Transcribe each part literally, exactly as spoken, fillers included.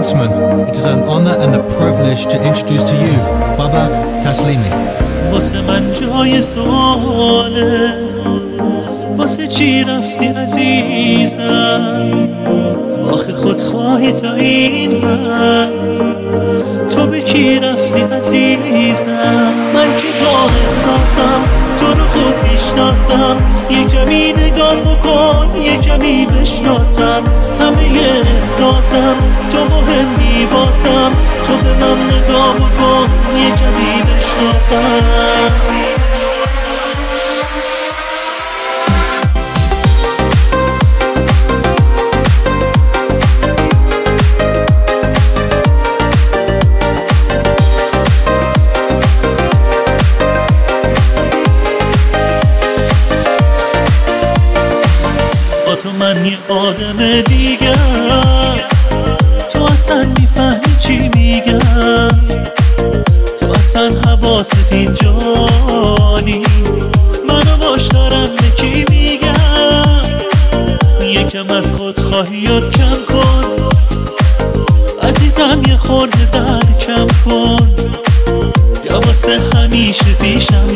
gentlemen, it is an honor and a privilege to introduce to you Babak Taslimi. واسه من جای سواله، واسه چی رفتی عزیزم؟ آخه خودخواهی تا این حد، تو به کی رفتی عزیزم؟ من که با احساسم تو رو خوب میشناسم، یه کمی نگاه بکن یه کمی بشناسم، همه احساسم تو مهمی واسم، تو به من نگاه بکن یه کمی بشناسم. تو من یه آدم دیگر، تو اصلا میفهمی چی میگم، تو اصلا حواست اینجا نیست، منو باش دارم به کی میگم. یکم از خودخواهیات کم کن عزیزم، یه خورده در کم کن، یا واسه همیشه پیشم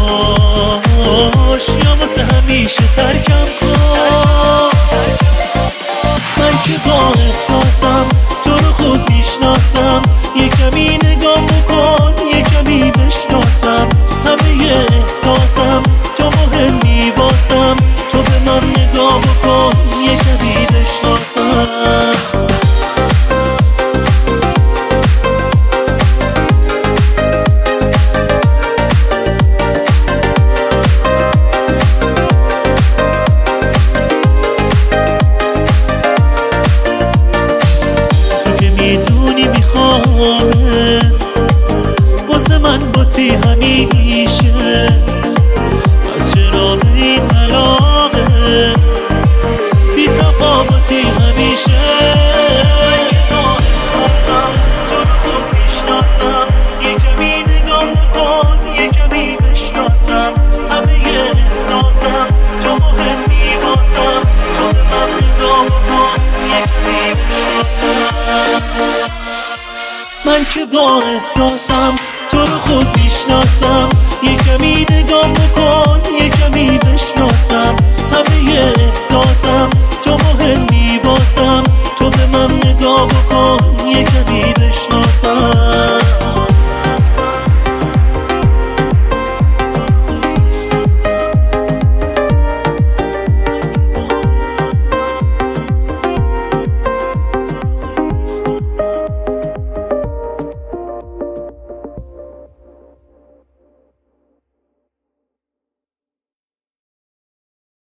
باش یا واسه همیشه ترکم کن. من که با احساسم تو رو خوب میشناسم، یه کمی نگاه بکن یه کمی بشناسم، همه احساسم تو مهمی واسم، تو به من نگاه بکن یه کمی بشناسم. واسه من باتی همیشه، از چرا به این علاقه بی تفاوتی همیشه. من که با احساسم تو رو خوب میشناسم، یه کمی نگاه بکن یه کمی بشناسم، همه احساسم تو مهمی واسم، تو به من نگاه بکن یه کمی بشناسم. من که با احساسم تو رو خوب میشناسم، یه کمی نگاه بکن یه کمی بشناسم، همه